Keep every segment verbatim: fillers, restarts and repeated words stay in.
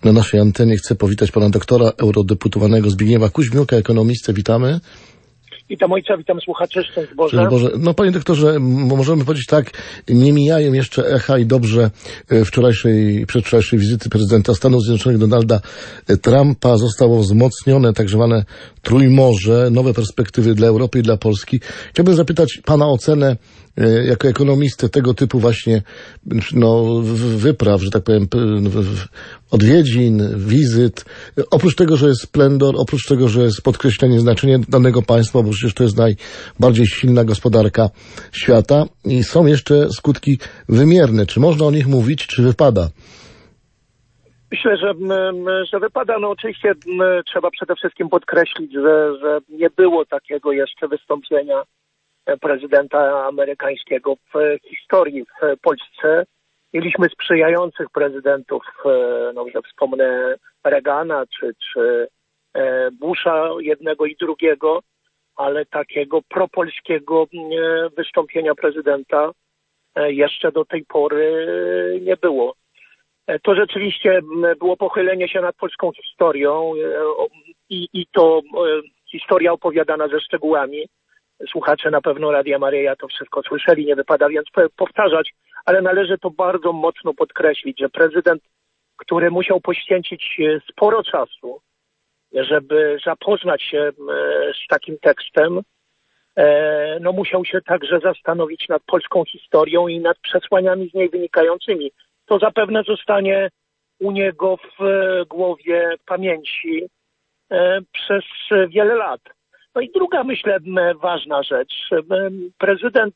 na naszej antenie. Chcę powitać pana doktora, eurodeputowanego Zbigniewa Kuźmiuka, ekonomistę. Witamy. Witam ojca, witam słuchaczy, szczęść Boże. Szczęść Boże. No panie doktorze, możemy powiedzieć tak, nie mijają jeszcze echa i dobrze wczorajszej, przedwczorajszej wizyty prezydenta Stanów Zjednoczonych Donalda Trumpa. Zostało wzmocnione tak zwane Trójmorze, nowe perspektywy dla Europy i dla Polski. Chciałbym zapytać pana o ocenę jako ekonomisty tego typu właśnie no, wypraw, że tak powiem, odwiedzin, wizyt. Oprócz tego, że jest splendor, oprócz tego, że jest podkreślenie znaczenia danego państwa, bo przecież to jest najbardziej silna gospodarka świata i są jeszcze skutki wymierne. Czy można o nich mówić, czy wypada? Myślę, że, że wypada. No oczywiście trzeba przede wszystkim podkreślić, że, że nie było takiego jeszcze wystąpienia prezydenta amerykańskiego w historii w Polsce. Mieliśmy sprzyjających prezydentów, no że wspomnę Reagana czy, czy Busha jednego i drugiego, ale takiego propolskiego wystąpienia prezydenta jeszcze do tej pory nie było. To rzeczywiście było pochylenie się nad polską historią i, i to historia opowiadana ze szczegółami. Słuchacze na pewno Radia Maryja to wszystko słyszeli, nie wypada więc powtarzać, ale należy to bardzo mocno podkreślić, że prezydent, który musiał poświęcić sporo czasu, żeby zapoznać się z takim tekstem, no musiał się także zastanowić nad polską historią i nad przesłaniami z niej wynikającymi. To zapewne zostanie u niego w głowie, w pamięci przez wiele lat. No i druga, myślę, ważna rzecz. Prezydent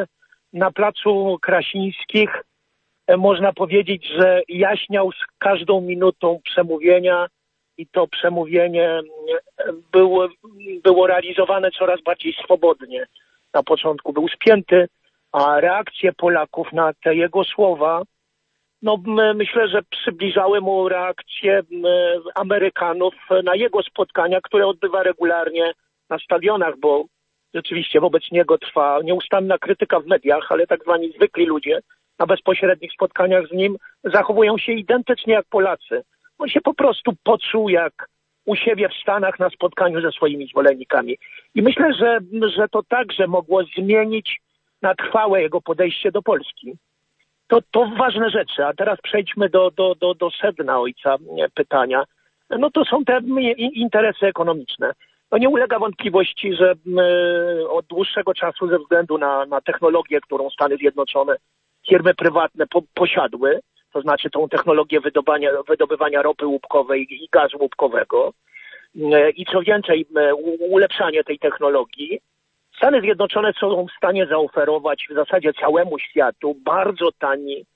na placu Krasińskich, można powiedzieć, że jaśniał z każdą minutą przemówienia i to przemówienie było, było realizowane coraz bardziej swobodnie. Na początku był spięty, a reakcje Polaków na te jego słowa, no myślę, że przybliżały mu reakcje Amerykanów na jego spotkania, które odbywa regularnie na stadionach, bo rzeczywiście wobec niego trwa nieustanna krytyka w mediach, ale tak zwani zwykli ludzie na bezpośrednich spotkaniach z nim zachowują się identycznie jak Polacy. On się po prostu poczuł jak u siebie w Stanach na spotkaniu ze swoimi zwolennikami. I myślę, że, że to także mogło zmienić na trwałe jego podejście do Polski. To, to ważne rzeczy, a teraz przejdźmy do, do, do, do sedna ojca pytania. No to są te interesy ekonomiczne. No nie ulega wątpliwości, że y, od dłuższego czasu ze względu na, na technologię, którą Stany Zjednoczone, firmy prywatne po, posiadły, to znaczy tą technologię wydobywania, wydobywania ropy łupkowej i gazu łupkowego y, i co więcej y, ulepszanie tej technologii, Stany Zjednoczone są w stanie zaoferować w zasadzie całemu światu bardzo tani y,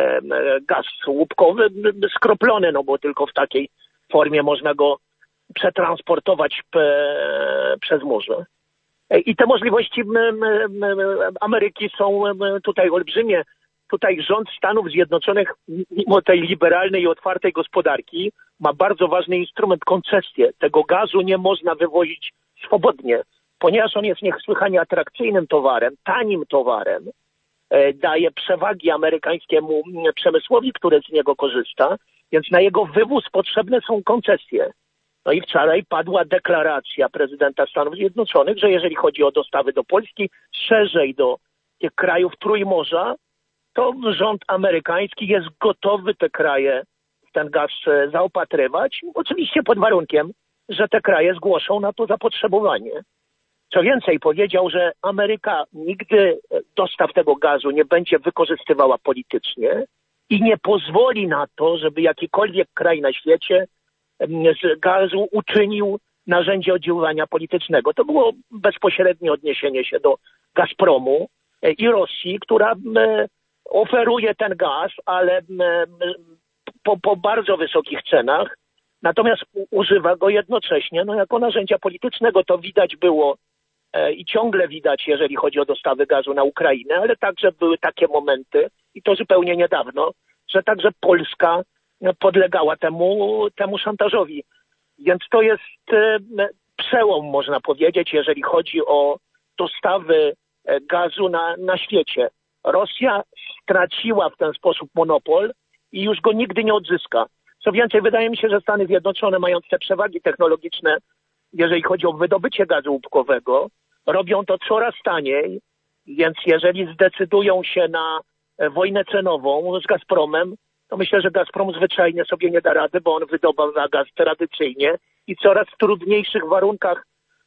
gaz łupkowy, skroplony, no bo tylko w takiej formie można go przetransportować p- przez morze. I te możliwości m, m, m, Ameryki są tutaj olbrzymie. Tutaj rząd Stanów Zjednoczonych, mimo tej liberalnej i otwartej gospodarki, ma bardzo ważny instrument, koncesję. Tego gazu nie można wywozić swobodnie, ponieważ on jest niesłychanie atrakcyjnym towarem, tanim towarem, daje przewagi amerykańskiemu przemysłowi, który z niego korzysta, więc na jego wywóz potrzebne są koncesje. No i wczoraj padła deklaracja prezydenta Stanów Zjednoczonych, że jeżeli chodzi o dostawy do Polski, szerzej do tych krajów Trójmorza, to rząd amerykański jest gotowy te kraje w ten gaz zaopatrywać, oczywiście pod warunkiem, że te kraje zgłoszą na to zapotrzebowanie. Co więcej, powiedział, że Ameryka nigdy dostaw tego gazu nie będzie wykorzystywała politycznie i nie pozwoli na to, żeby jakikolwiek kraj na świecie z gazu uczynił narzędzie oddziaływania politycznego. To było bezpośrednie odniesienie się do Gazpromu i Rosji, która oferuje ten gaz, ale po, po bardzo wysokich cenach, natomiast używa go jednocześnie no, jako narzędzia politycznego. To widać było i ciągle widać, jeżeli chodzi o dostawy gazu na Ukrainę, ale także były takie momenty, i to zupełnie niedawno, że także Polska podlegała temu, temu szantażowi. Więc to jest przełom, można powiedzieć, jeżeli chodzi o dostawy gazu na, na świecie. Rosja straciła w ten sposób monopol i już go nigdy nie odzyska. Co więcej, wydaje mi się, że Stany Zjednoczone, mając te przewagi technologiczne, jeżeli chodzi o wydobycie gazu łupkowego, robią to coraz taniej, więc jeżeli zdecydują się na wojnę cenową z Gazpromem, to myślę, że Gazprom zwyczajnie sobie nie da rady, bo on wydobywa gaz tradycyjnie i w coraz trudniejszych warunkach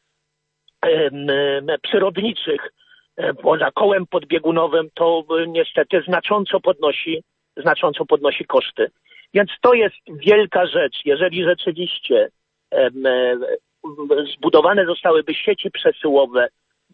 em, przyrodniczych, poza kołem podbiegunowym, to niestety znacząco podnosi, znacząco podnosi koszty. Więc to jest wielka rzecz. Jeżeli rzeczywiście em, zbudowane zostałyby sieci przesyłowe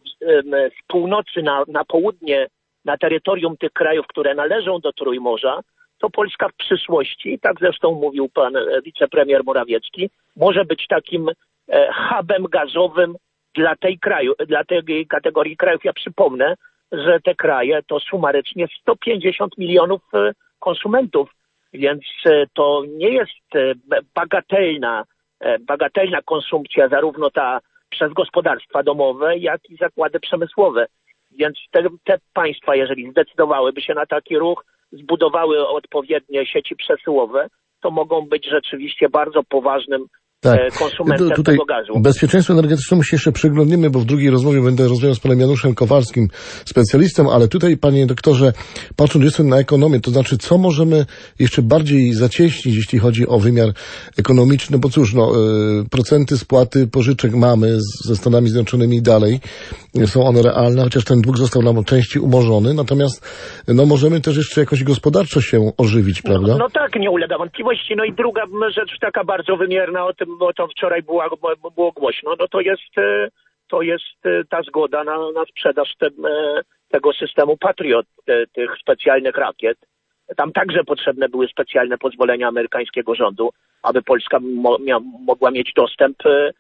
z północy na, na południe, na terytorium tych krajów, które należą do Trójmorza, to Polska w przyszłości, tak zresztą mówił pan wicepremier Morawiecki, może być takim hubem gazowym dla tej kraju, dla tej kategorii krajów. Ja przypomnę, że te kraje to sumarycznie sto pięćdziesiąt milionów konsumentów, więc to nie jest bagatelna, bagatelna konsumpcja, zarówno ta przez gospodarstwa domowe, jak i zakłady przemysłowe. Więc te, te państwa, jeżeli zdecydowałyby się na taki ruch, zbudowały odpowiednie sieci przesyłowe, to mogą być rzeczywiście bardzo poważnym tak. konsumentem tu, tutaj tego gazu. Bezpieczeństwo energetycznemu się jeszcze przyglądniemy, bo w drugiej rozmowie będę rozmawiał z panem Januszem Kowalskim, specjalistą, ale tutaj, panie doktorze, patrząc jeszcze na ekonomię, to znaczy, co możemy jeszcze bardziej zacieśnić, jeśli chodzi o wymiar ekonomiczny, bo cóż, no, y, procenty spłaty pożyczek mamy z, ze Stanami Zjednoczonymi i dalej, są one realne, chociaż ten dług został nam częściej umorzony, natomiast no, możemy też jeszcze jakoś gospodarczo się ożywić, prawda? No, no tak, nie ulega wątpliwości. No i druga rzecz taka bardzo wymierna, o tym bo to wczoraj była, było głośno, no to jest, to jest ta zgoda na, na sprzedaż te, tego systemu Patriot, te, tych specjalnych rakiet. Tam także potrzebne były specjalne pozwolenia amerykańskiego rządu, aby Polska mo, mia, mogła mieć dostęp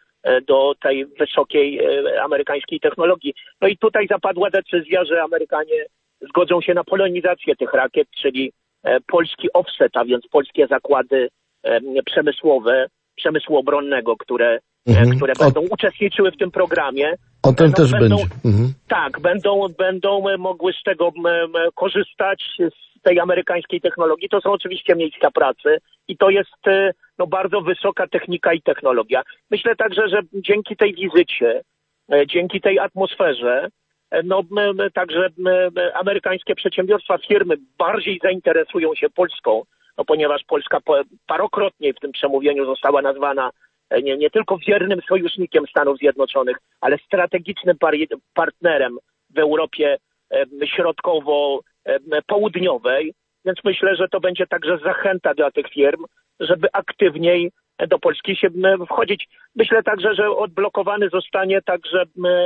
do tej wysokiej amerykańskiej technologii. No i tutaj zapadła decyzja, że Amerykanie zgodzą się na polonizację tych rakiet, czyli polski offset, a więc polskie zakłady przemysłowe, przemysłu obronnego, które, mhm. które będą o... uczestniczyły w tym programie. O tym też będą, będzie. Mhm. Tak, będą, będą mogły z tego korzystać, z tej amerykańskiej technologii. To są oczywiście miejsca pracy i to jest no, bardzo wysoka technika i technologia. Myślę także, że dzięki tej wizycie, dzięki tej atmosferze, no także amerykańskie przedsiębiorstwa, firmy bardziej zainteresują się Polską, no ponieważ Polska parokrotnie w tym przemówieniu została nazwana nie, nie tylko wiernym sojusznikiem Stanów Zjednoczonych, ale strategicznym partnerem w Europie środkowo-południowej. Więc myślę, że to będzie także zachęta dla tych firm, żeby aktywniej do Polski się wchodzić. Myślę także, że odblokowany zostanie także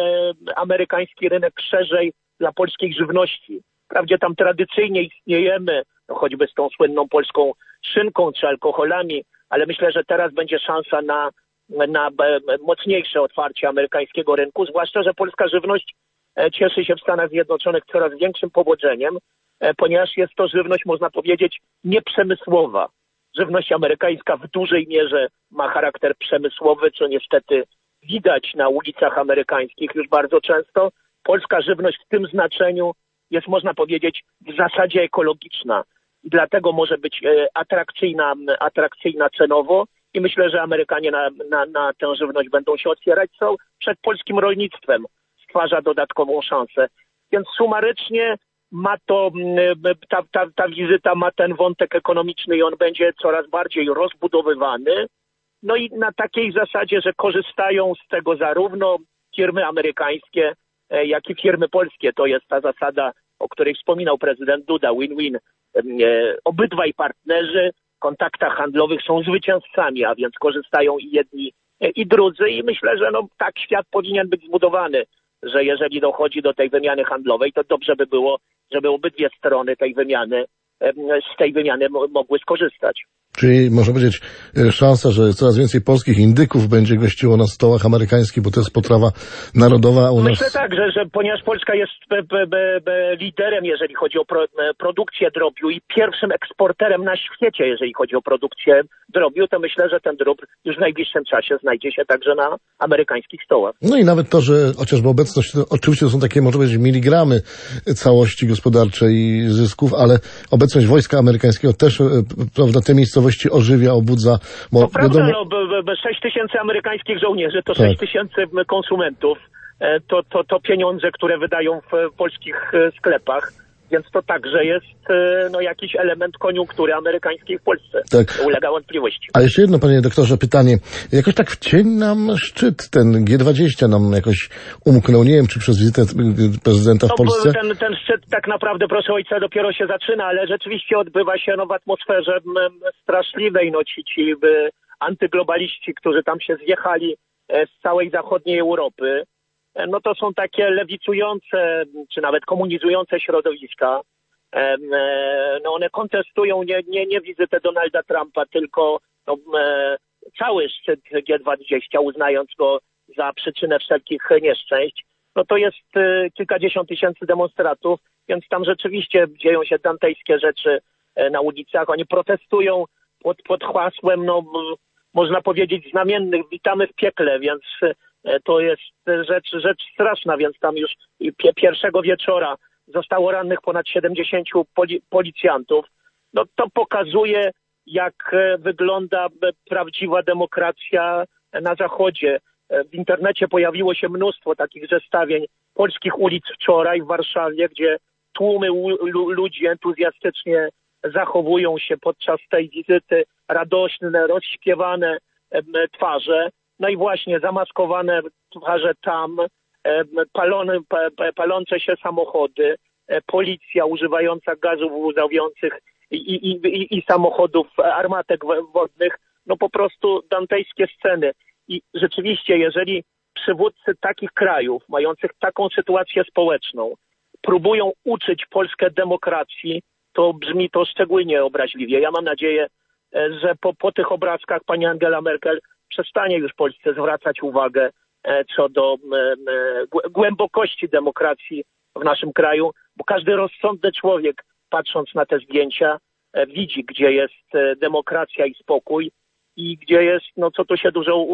amerykański rynek szerzej dla polskiej żywności. Wprawdzie tam tradycyjnie istniejemy, no choćby z tą słynną polską szynką czy alkoholami, ale myślę, że teraz będzie szansa na, na mocniejsze otwarcie amerykańskiego rynku, zwłaszcza że polska żywność cieszy się w Stanach Zjednoczonych coraz większym powodzeniem, ponieważ jest to żywność, można powiedzieć, nieprzemysłowa. Żywność amerykańska w dużej mierze ma charakter przemysłowy, co niestety widać na ulicach amerykańskich już bardzo często. Polska żywność w tym znaczeniu jest, można powiedzieć, w zasadzie ekologiczna. I dlatego może być atrakcyjna, atrakcyjna cenowo i myślę, że Amerykanie na, na, na tę żywność będą się otwierać, co przed polskim rolnictwem stwarza dodatkową szansę. Więc sumarycznie ma to, ta, ta, ta wizyta ma ten wątek ekonomiczny i on będzie coraz bardziej rozbudowywany. No i na takiej zasadzie, że korzystają z tego zarówno firmy amerykańskie, jak i firmy polskie. To jest ta zasada, o której wspominał prezydent Duda, win-win. Obydwaj partnerzy w kontaktach handlowych są zwycięzcami, a więc korzystają i jedni, i drudzy. I myślę, że no, tak świat powinien być zbudowany, że jeżeli dochodzi do tej wymiany handlowej, to dobrze by było, żeby obydwie strony tej wymiany, z tej wymiany mogły skorzystać. Czyli można powiedzieć szansa, że coraz więcej polskich indyków będzie gościło na stołach amerykańskich, bo to jest potrawa narodowa u nas. Myślę tak, że, że ponieważ Polska jest be, be, be, be liderem, jeżeli chodzi o pro, produkcję drobiu i pierwszym eksporterem na świecie, jeżeli chodzi o produkcję drobiu, to myślę, że ten drób już w najbliższym czasie znajdzie się także na amerykańskich stołach. No i nawet to, że chociażby obecność, to oczywiście to są takie, można powiedzieć, miligramy całości gospodarczej i zysków, ale obecność wojska amerykańskiego też, prawda, te miejscowości miejscowości ożywia, obudza. Bo to prawda, wiadomo... no, sześć tysięcy amerykańskich żołnierzy to tak. sześć tysięcy konsumentów. To, to, to pieniądze, które wydają w polskich sklepach. Więc to także jest no, jakiś element koniunktury amerykańskiej w Polsce. Tak. To ulega wątpliwości. A jeszcze jedno, panie doktorze, pytanie. Jakoś tak w cień nam szczyt, ten G dwadzieścia nam jakoś umknął. Nie wiem, czy przez wizytę prezydenta w no, Polsce. Ten, ten szczyt tak naprawdę, proszę ojca, dopiero się zaczyna, ale rzeczywiście odbywa się no, w atmosferze straszliwej. No, ci, ci antyglobaliści, którzy tam się zjechali z całej zachodniej Europy. No to są takie lewicujące, czy nawet komunizujące środowiska. No one kontestują nie, nie, nie wizytę Donalda Trumpa, tylko no, cały szczyt G dwadzieścia, uznając go za przyczynę wszelkich nieszczęść. No to jest kilkadziesiąt tysięcy demonstrantów, więc tam rzeczywiście dzieją się dantejskie rzeczy na ulicach. Oni protestują pod, pod hasłem, no można powiedzieć, znamiennych, witamy w piekle, więc to jest rzecz, rzecz straszna, więc tam już pierwszego wieczora zostało rannych ponad siedemdziesięciu poli policjantów. No to pokazuje, jak wygląda prawdziwa demokracja na Zachodzie. W internecie pojawiło się mnóstwo takich zestawień polskich ulic wczoraj w Warszawie, gdzie tłumy ludzi entuzjastycznie zachowują się podczas tej wizyty, radośne, rozśpiewane twarze. No i właśnie zamaskowane twarze tam, palone, palące się samochody, policja używająca gazów łzawiących i, i, i, i samochodów, armatek wodnych, no po prostu dantejskie sceny. I rzeczywiście, jeżeli przywódcy takich krajów, mających taką sytuację społeczną, próbują uczyć Polskę demokracji, to brzmi to szczególnie obraźliwie. Ja mam nadzieję, że po, po tych obrazkach pani Angela Merkel przestanie już Polsce zwracać uwagę co do głębokości demokracji w naszym kraju, bo każdy rozsądny człowiek, patrząc na te zdjęcia, widzi, gdzie jest demokracja i spokój i gdzie jest, no co tu się dużo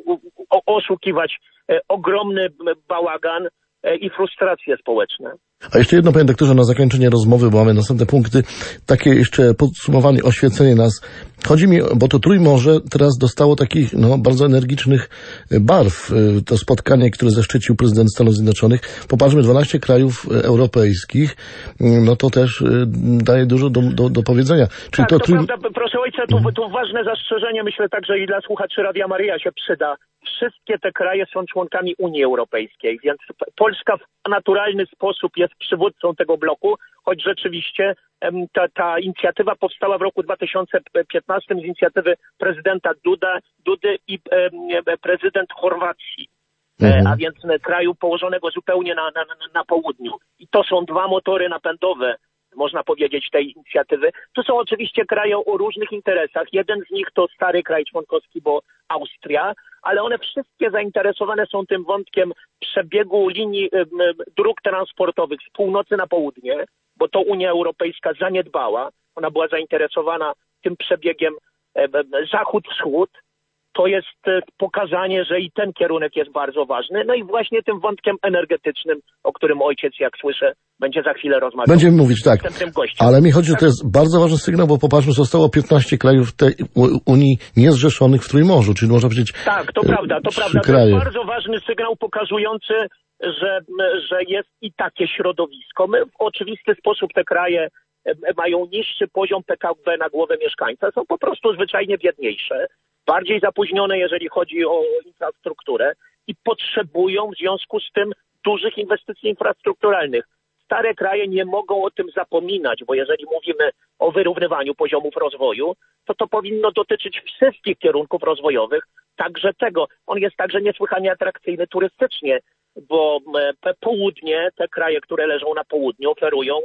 oszukiwać, ogromny bałagan i frustracje społeczne. A jeszcze jedno, panie doktorze, na zakończenie rozmowy, bo mamy następne punkty, takie jeszcze podsumowanie, oświecenie nas. Chodzi mi, bo to Trójmorze teraz dostało takich no, bardzo energicznych barw. To spotkanie, które zaszczycił prezydent Stanów Zjednoczonych. Popatrzmy, dwanaście krajów europejskich, no to też daje dużo do, do, do powiedzenia. Czyli tak, to, to trój... prawda, proszę ojca, tu, tu ważne zastrzeżenie, myślę także i dla słuchaczy Radia Maryja się przyda. Wszystkie te kraje są członkami Unii Europejskiej, więc Polska w naturalny sposób jest przywódcą tego bloku, choć rzeczywiście ta, ta inicjatywa powstała w roku dwa tysiące piętnastym z inicjatywy prezydenta Duda, Dudy i e, prezydent Chorwacji, mhm. e, a więc kraju położonego zupełnie na, na, na południu. I to są dwa motory napędowe, można powiedzieć, tej inicjatywy. To są oczywiście kraje o różnych interesach. Jeden z nich to stary kraj członkowski, bo Austria, ale one wszystkie zainteresowane są tym wątkiem przebiegu linii dróg transportowych z północy na południe, bo to Unia Europejska zaniedbała. Ona była zainteresowana tym przebiegiem zachód-wschód. To jest pokazanie, że i ten kierunek jest bardzo ważny. No i właśnie tym wątkiem energetycznym, o którym ojciec, jak słyszę, będzie za chwilę rozmawiał. Będziemy mówić, tak. Ale mi chodzi, że to jest bardzo ważny sygnał, bo popatrzmy, zostało piętnaście krajów tej Unii niezrzeszonych w Trójmorzu, czyli można powiedzieć... Tak, to prawda, to prawda. To jest bardzo ważny sygnał pokazujący, że, że jest i takie środowisko. My w oczywisty sposób te kraje mają niższy poziom P K B na głowę mieszkańca, są po prostu zwyczajnie biedniejsze, bardziej zapóźnione, jeżeli chodzi o infrastrukturę i potrzebują w związku z tym dużych inwestycji infrastrukturalnych. Stare kraje nie mogą o tym zapominać, bo jeżeli mówimy o wyrównywaniu poziomów rozwoju, to to powinno dotyczyć wszystkich kierunków rozwojowych, także tego. On jest także niesłychanie atrakcyjny turystycznie, bo południe, te kraje, które leżą na południu, oferują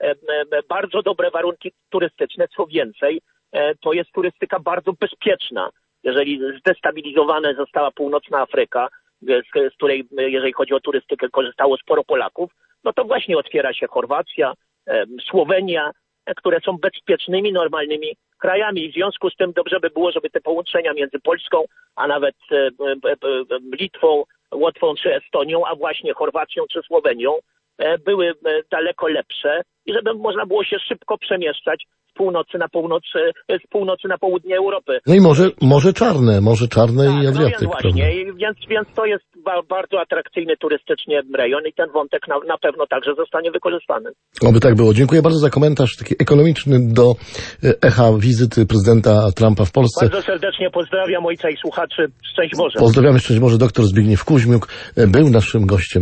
bardzo dobre warunki turystyczne. Co więcej, to jest turystyka bardzo bezpieczna. Jeżeli zdestabilizowana została północna Afryka, z, z której, jeżeli chodzi o turystykę, korzystało sporo Polaków, no to właśnie otwiera się Chorwacja, Słowenia, które są bezpiecznymi, normalnymi krajami. I w związku z tym dobrze by było, żeby te połączenia między Polską, a nawet Litwą, Łotwą czy Estonią, a właśnie Chorwacją czy Słowenią były daleko lepsze i żeby można było się szybko przemieszczać z północy na północ, z północy na południe Europy. No i może, może czarne, może czarne tak, i Adriatyk. No więc właśnie, I więc, więc to jest ba bardzo atrakcyjny turystycznie rejon i ten wątek na, na pewno także zostanie wykorzystany. Oby tak było. Dziękuję bardzo za komentarz taki ekonomiczny do echa wizyty prezydenta Trumpa w Polsce. Bardzo serdecznie pozdrawiam ojca i słuchaczy. Szczęść Boże. Pozdrawiamy, szczęść Boże. Doktor Zbigniew Kuźmiuk był naszym gościem.